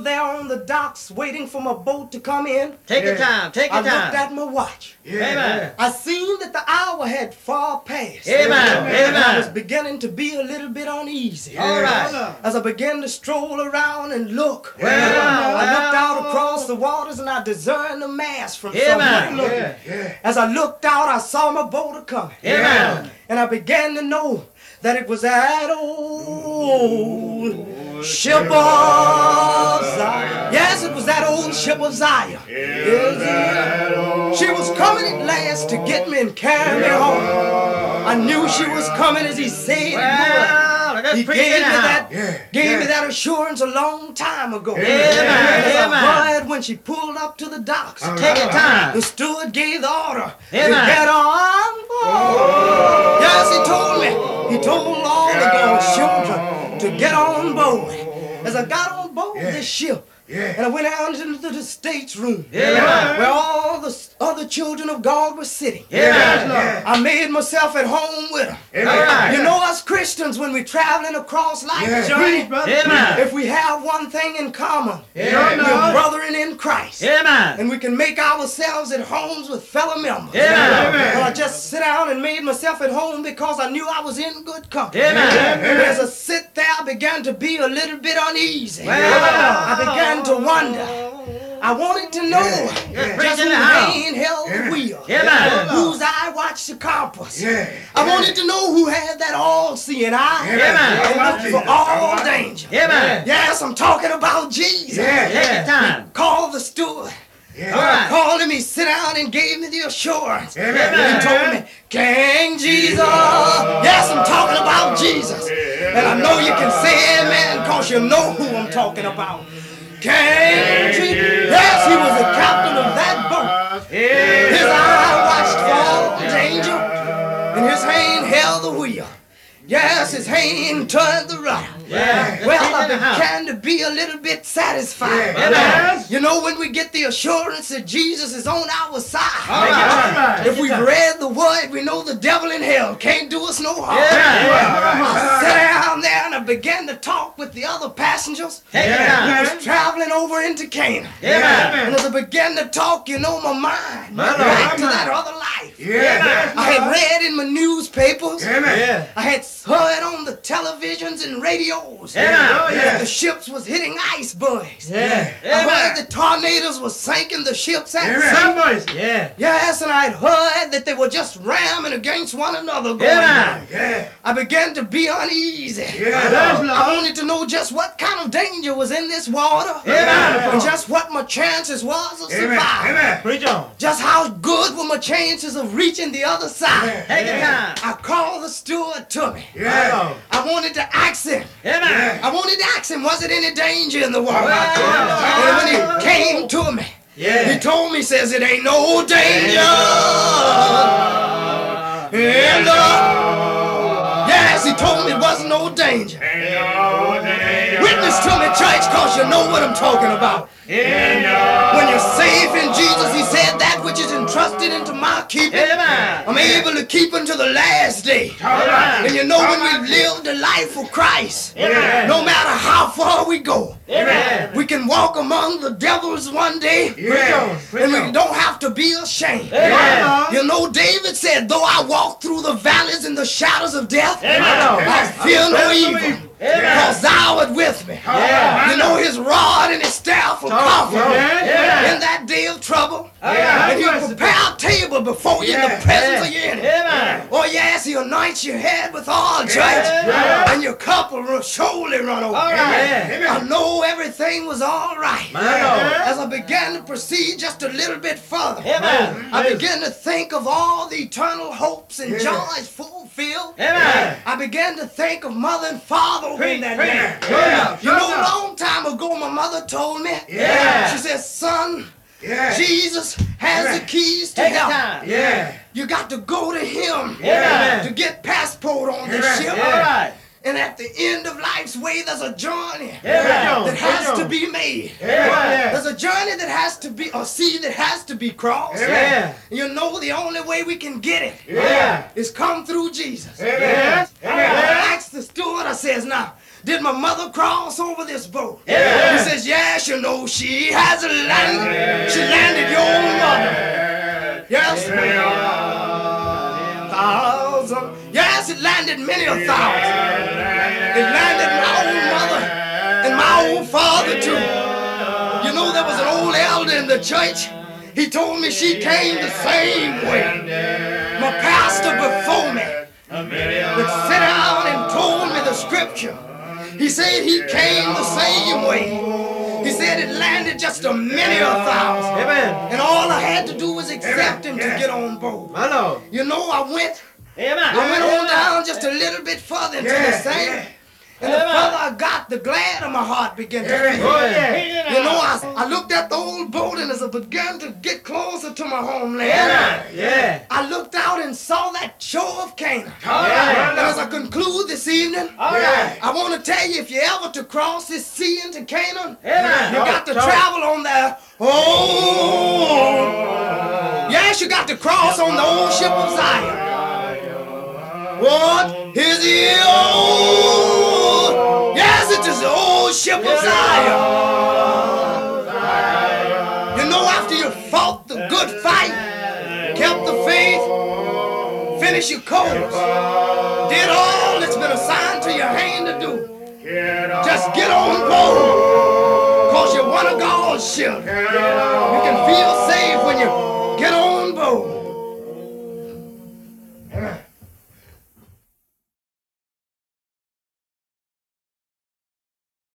stood there on the docks waiting for my boat to come in, Take your time. Take I your looked time. at my watch. Amen. I seen that the hour had far passed. Amen. And I was Amen. beginning to be a little bit uneasy. All right. As I began to stroll around and look, Well, I looked out well. across the waters and I discerned a mast from Amen. somewhere. As I looked out, I saw my boat coming. Amen. And I began to know that it was that old ship of Zion. Yes, it was that old ship of Zion. Yes, she was coming at last to get me and carry me home. I knew she was coming as he said Well, it would. let's He preach gave it me now. that, gave me that assurance a long time ago. Amen. As I Amen. heard when she pulled up to the docks. Take your time. The steward gave the order to Amen. get on board. Yes, he told me. He told all the God's children to get on board. As I got on board this ship, and I went out into the stateroom Amen. where all the other children of God were sitting. Amen. I made myself at home with them. All right. You know, us Christians, when we're traveling across life's journey, Amen. if we have one thing in common, Amen. we're brethren in Christ. Amen. And we can make ourselves at homes with fellow members. Amen. Well, I just sit down and made myself at home because I knew I was in good company. Amen. And as I sit there, I began to be a little bit uneasy. Well. I began to wonder. I wanted to know just who held the wheel, Amen. whose eye watched the compass. I wanted to know who had that all-seeing eye Amen. and looked for all danger. Amen. Yes, I'm talking about Jesus. Take your time. Called the steward. All right. Called him, he sit down and gave me the assurance. Amen. He told me, King Jesus. Yes, I'm talking about Jesus. And I know you can say amen because you know who I'm talking about. King Jesus. Yes, he was the captain of that boat. His eye watched for all danger, and his hand held the wheel. Yes, his hand turned the rudder. Yeah. Well, I began to be a little bit satisfied. Amen. You know, when we get the assurance that Jesus is on our side. All right. If we've read the word, we know the devil in hell can't do us no harm. Yeah. I sat down there and I began to talk with the other passengers. Take your I time. was traveling over into Canaan. Amen. And as I began to talk, you know, my mind My went back Lord. to that other life. Amen. I had read in my newspapers. Yeah. I had heard on the televisions and radios Amen. that the ships was hitting icebergs. Yeah. I heard Amen. the tornadoes was sinking the ships at sea. Yeah. Yes, and I'd heard that they were just ramming against one another going Amen. down. I began to be uneasy. Yeah. I wanted to know just what kind of danger was in this water. Amen. And just what my chances was of surviving. Preach on. Just how good were my chances of reaching the other side. Take your time. I called the steward to me. Yeah. I wanted to ask him. Amen. I wanted to ask him, was it any danger in the water? Well. And when he came to me, he told me, says, it ain't no danger in the... Yes, he told me it wasn't no danger. Witness to me, church, cause you know what I'm talking about. When you're safe in Jesus, he said, that which is entrusted into my keeping, Amen. I'm able to keep until the last day. Amen. And you know, when we live the life for Christ, Amen. no matter how far we go, Amen. we can walk among the devils one day, and we don't have to be ashamed. Amen. You know, David said, though I walk through the valleys and the shadows of death, Amen. I fear no evil, because thou art with me. You know, his rod and his staff will comfort me in that day of trouble. And he'll prepare a table before you in the presence of your enemy. Amen. Oh yes, he anoints your head with oil, church, and your cup will surely run over. I know everything was all right. As I began to proceed just a little bit further, Amen. I began to think of all the eternal hopes and joys fulfilled. Amen. I began to think of mother and father in that day. Yeah. You know, a long time ago, my mother told me, she said, son, Jesus has the keys to Take your heaven. time. You got to go to him Amen. to get passport on this ship. All right. And at the end of life's way, there's a journey Amen. that has to be made. Amen. There's a journey that has to be, a sea that has to be crossed. Yeah. You know, the only way we can get it Yeah. is come through Jesus. Amen. I asked the steward, I says, now, did my mother cross over this boat? Yeah. He says, yeah, Yes, you know she has landed. She landed your mother. Yes, thousand. Yes, it landed many a thousand. It landed my own mother and my old father too. You know, there was an old elder in the church. He told me she came the same way. My pastor before me would sit down and told me the scripture. He said he came the same way. He said it landed just a many a thousand. Amen. And all I had to do was accept him to get on board. My Lord. You know, I went Amen. on down just a little bit further into the same. And the further I got, the glad of my heart began to feel. Oh, yeah. You know, I looked at the old boat, and as I began to get closer to my homeland, Yeah. I looked out and saw that shore of Canaan. Yeah. And as I conclude this evening, I want to tell you, if you ever to cross this sea into Canaan, Amen. you got to travel on there. Oh, yes, you got to cross on the old ship of Zion. What is the old? Yes, it is the old ship of Zion. You know, after you fought the good fight, kept the faith, finished your course, did all that's been assigned to your hand to do, just get on board, because you're one of God's children.